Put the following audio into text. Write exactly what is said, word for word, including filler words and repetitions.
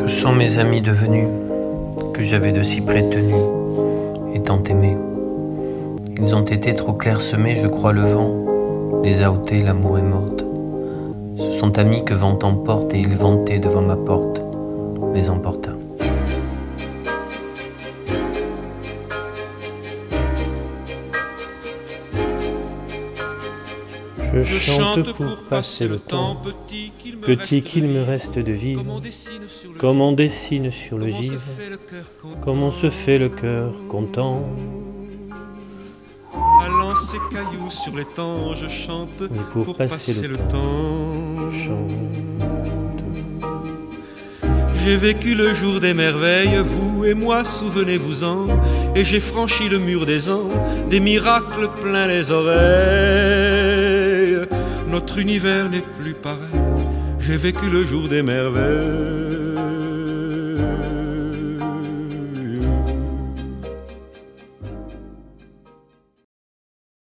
sont mes amis devenus, que j'avais de si près tenus et tant aimés? Ils ont été trop clairsemés, je crois le vent les a ôtés, l'amour est morte. Ce sont amis que vent emporte, et ils vantaient devant ma porte, les emporta. Je chante pour passer le temps, petit qu'il me reste de vivre, comme on dessine sur le givre, comme on se fait le cœur content. Allant ces cailloux sur les temps, je chante oui, pour, pour passer, passer le, le temps. temps. Chante. J'ai vécu le jour des merveilles, vous et moi, souvenez-vous-en, et j'ai franchi le mur des ans, des miracles plein les oreilles. Notre univers n'est plus pareil, j'ai vécu le jour des merveilles.